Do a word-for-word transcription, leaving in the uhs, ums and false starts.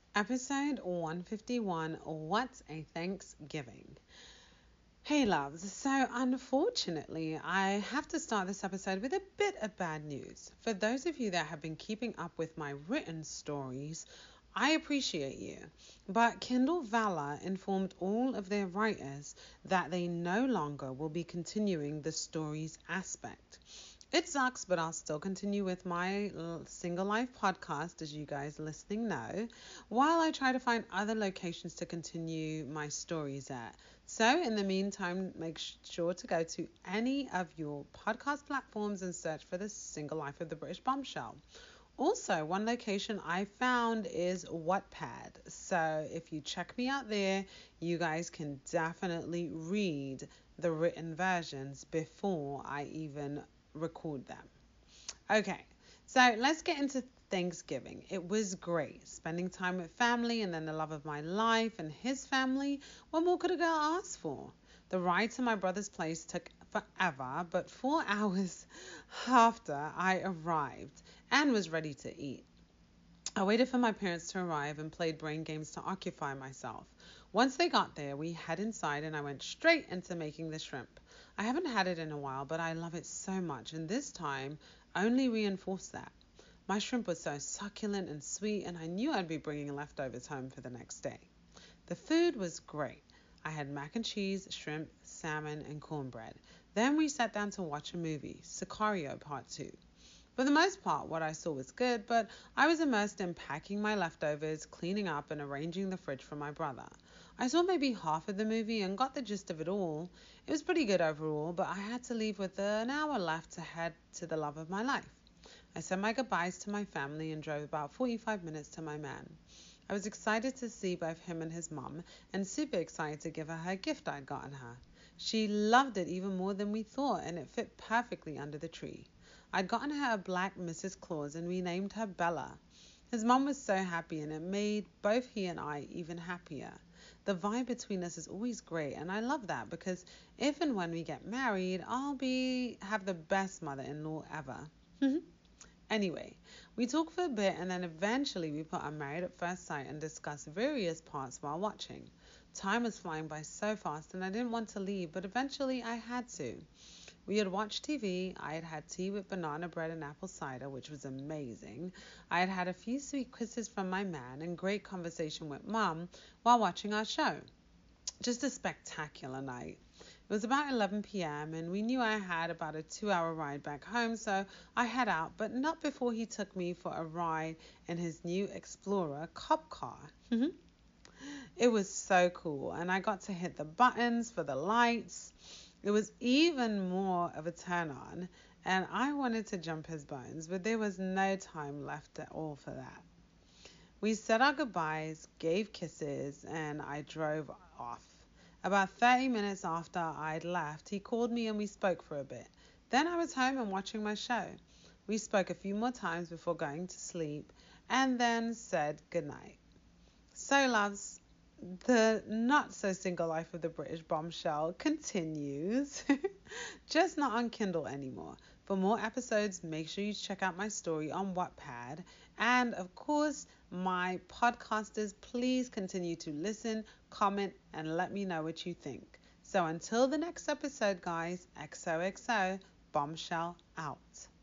Episode one fifty-one, What's a Thanksgiving? Hey loves, so unfortunately, I have to start this episode with a bit of bad news. For those of you that have been keeping up with my written stories, I appreciate you. But Kindle Valor informed all of their writers that they no longer will be continuing the stories aspect. It sucks, but I'll still continue with my single life podcast, as you guys listening know, while I try to find other locations to continue my stories at. So, in the meantime, make sure to go to any of your podcast platforms and search for the single life of the British bombshell. Also, one location I found is Wattpad. So, if you check me out there, you guys can definitely read the written versions before I even record them. Okay, so let's get into Thanksgiving. It was great spending time with family and then the love of my life and his family. What more could a girl ask for? The ride to my brother's place took forever, but four hours after I arrived and was ready to eat. I waited for my parents to arrive and played brain games to occupy myself. Once they got there, we head inside and I went straight into making the shrimp. I haven't had it in a while, but I love it so much, and this time only reinforced that. My shrimp was so succulent and sweet, and I knew I'd be bringing leftovers home for the next day. The food was great. I had mac and cheese, shrimp, salmon, and cornbread. Then we sat down to watch a movie, Sicario Part two. For the most part, what I saw was good, but I was immersed in packing my leftovers, cleaning up, and arranging the fridge for my brother. I saw maybe half of the movie and got the gist of it all. It was pretty good overall, but I had to leave with an hour left to head to the love of my life. I said my goodbyes to my family and drove about forty-five minutes to my man. I was excited to see both him and his mum, and super excited to give her her gift I'd gotten her. She loved it even more than we thought, and it fit perfectly under the tree. I'd gotten her a black Missus Claus, and we named her Bella. His mum was so happy, and it made both he and I even happier. The vibe between us is always great, and I love that because if and when we get married, I'll be have the best mother-in-law ever. Anyway, we talked for a bit and then eventually we put on Married at First Sight and discussed various parts while watching. Time was flying by so fast and I didn't want to leave, but eventually I had to. We had watched T V, I had had tea with banana bread and apple cider, which was amazing. I had had a few sweet kisses from my man and great conversation with Mum while watching our show. Just a spectacular night. It was about eleven p.m. and we knew I had about a two-hour ride back home, so I head out, but not before he took me for a ride in his new Explorer cop car. It was so cool, and I got to hit the buttons for the lights. It was even more of a turn on, and I wanted to jump his bones, but there was no time left at all for that. We said our goodbyes, gave kisses, and I drove off. About thirty minutes after I'd left, he called me and we spoke for a bit. Then I was home and watching my show. We spoke a few more times before going to sleep and then said goodnight. So, loves, the not so single life of the British bombshell continues, just not on Kindle anymore. For more episodes, make sure you check out my story on Wattpad. And of course, my podcasters, please continue to listen, comment, and let me know what you think. So until the next episode, guys, X O X O, bombshell out.